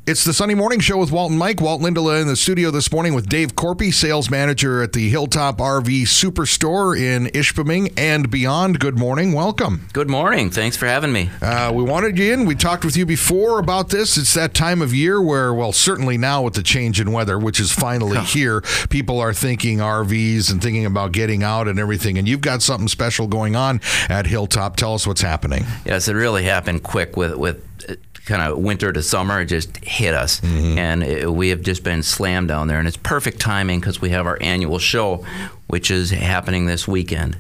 It's the Sunday Morning Show with Walt and Mike. Walt Lindola in the studio this morning with Dave Corpy, sales manager at the Hilltop RV Superstore in Ishpeming and beyond. Good morning. Welcome. Good morning. Thanks for having me. We wanted you in. We talked with you before about this. It's that time of year where, well, certainly now with the change in weather, which is finally here, people are thinking RVs and thinking about getting out and everything. And you've got something special going on at Hilltop. Tell us what's happening. Yes, it really happened quick with kind of winter to summer. It just hit us, and we have just been slammed down there, and it's perfect timing because we have our annual show, which is happening this weekend.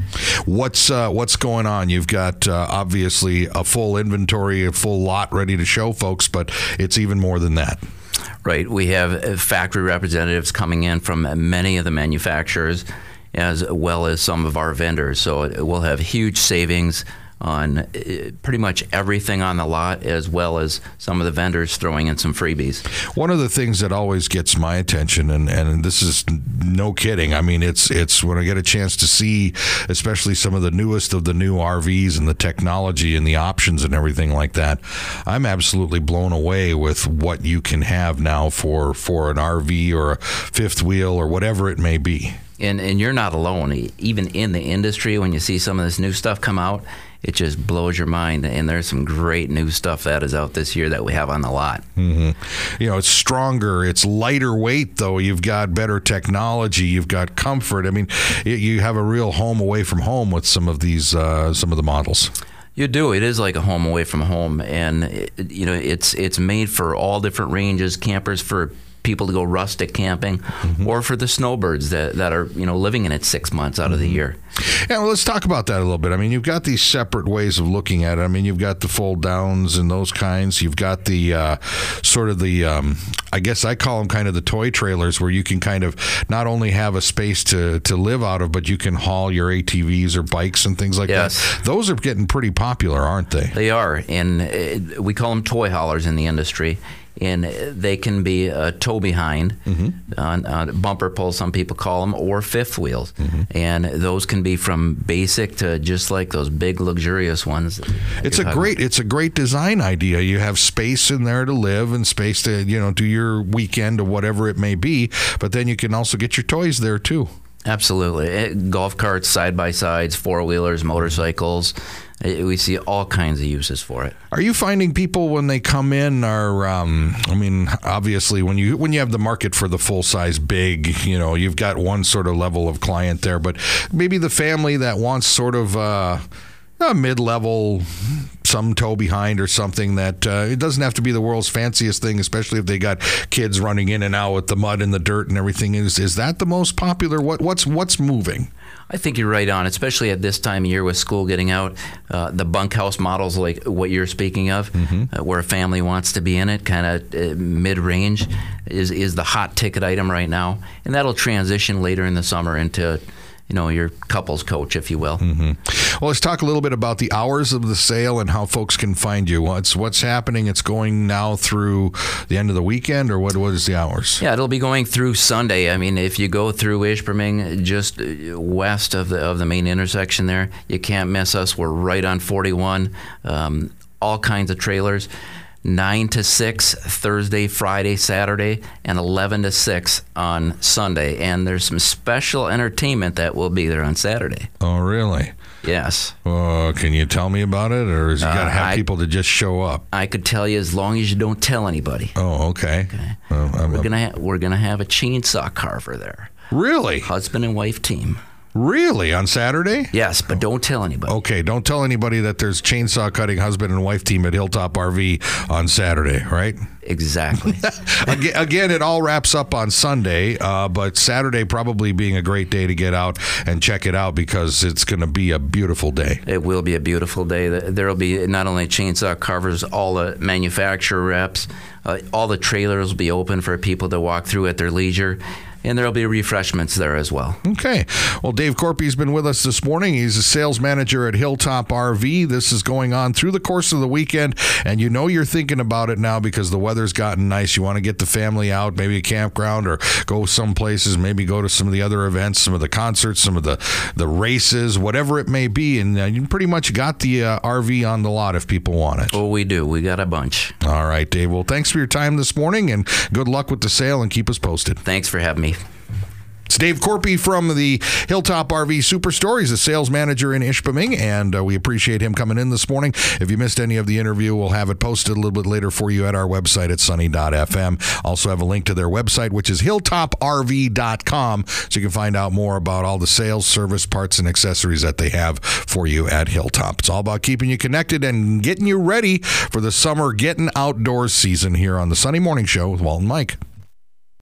What's going on? You've got obviously a full inventory, a full lot ready to show folks, but it's even more than that. Right. We have factory representatives coming in from many of the manufacturers as well as some of our vendors, so we'll have huge savings on pretty much everything on the lot, as well as some of the vendors throwing in some freebies. One of the things that always gets my attention, and this is no kidding, I mean, it's when I get a chance to see especially some of the newest of the new RVs and the technology and the options and everything like that, I'm absolutely blown away with what you can have now for an RV or a fifth wheel or whatever it may be. And you're not alone. Even in the industry, when you see some of this new stuff come out, it just blows your mind. And there's some great new stuff that is out this year that we have on the lot. You know, it's stronger. It's lighter weight, though. You've got better technology. You've got comfort. I mean, you have a real home away from home with some of these, some of the models. You do. It is like a home away from home. And, it's made for all different ranges, campers for people to go rustic camping, or for the snowbirds that are living in it 6 months out of the year. Yeah, well, let's talk about that a little bit. I mean, you've got these separate ways of looking at it. I mean, you've got the fold downs and those kinds. You've got the sort of the I guess I call them kind of the toy trailers, where you can kind of not only have a space to live out of, but you can haul your ATVs or bikes and things like that. Those are getting pretty popular, aren't they? They are, and we call them toy haulers in the industry. And they can be a tow behind, on bumper pulls, some people call them, or fifth wheels. And those can be from basic to just like those big luxurious ones. It's a great design idea. You have space in there to live and space to do your weekend or whatever it may be. But then you can also get your toys there too. Absolutely. Golf carts, side-by-sides, four-wheelers, motorcycles. We see all kinds of uses for it. Are you finding people when they come in are, obviously when you have the market for the full-size big, you've got one sort of level of client there, but maybe the family that wants sort of a mid-level, some tow behind or something that it doesn't have to be the world's fanciest thing, especially if they got kids running in and out with the mud and the dirt and everything. Is that the most popular? What's moving? I think you're right on, especially at this time of year with school getting out. The bunkhouse models like what you're speaking of, where a family wants to be in it, kind of mid-range, is the hot ticket item right now. And that'll transition later in the summer into your couple's coach, if you will. Well, let's talk a little bit about the hours of the sale and how folks can find you. What's happening? It's going now through the end of the weekend, or what is the hours? Yeah, it'll be going through Sunday. I mean, if you go through Ishpeming, just west of the main intersection there, you can't miss us. We're right on 41. All kinds of trailers. 9 to 6 Thursday, Friday, Saturday, and 11 to 6 on Sunday. And there's some special entertainment that will be there on Saturday. Oh, really? Yes. Can you tell me about it, or is you got to have people to just show up? I could tell you as long as you don't tell anybody. Oh, okay. We're gonna have a chainsaw carver there. Really? Husband and wife team. Really? On Saturday? Yes, but don't tell anybody. Okay, don't tell anybody that there's chainsaw cutting husband and wife team at Hilltop RV on Saturday, right? Exactly. Again, it all wraps up on Sunday, but Saturday probably being a great day to get out and check it out because it's going to be a beautiful day. It will be a beautiful day. There will be not only chainsaw carvers, all the manufacturer reps, all the trailers will be open for people to walk through at their leisure. and there'll be refreshments there as well. Okay. Well, Dave Corpy's been with us this morning. He's a sales manager at Hilltop RV. This is going on through the course of the weekend, and you know you're thinking about it now because the weather's gotten nice. You want to get the family out, maybe a campground, or go some places, maybe go to some of the other events, some of the concerts, some of the races, whatever it may be, and you pretty much got the RV on the lot if people want it. Oh, we do. We got a bunch. All right, Dave. Well, thanks for your time this morning, and good luck with the sale, and keep us posted. Thanks for having me. It's Dave Corpy from the Hilltop RV Superstore. He's a sales manager in Ishpeming, and we appreciate him coming in this morning. If you missed any of the interview, we'll have it posted a little bit later for you at our website at sunny.fm. Also have a link to their website, which is hilltoprv.com, so you can find out more about all the sales, service, parts, and accessories that they have for you at Hilltop. It's all about keeping you connected and getting you ready for the summer getting outdoors season here on the Sunny Morning Show with Walt and Mike.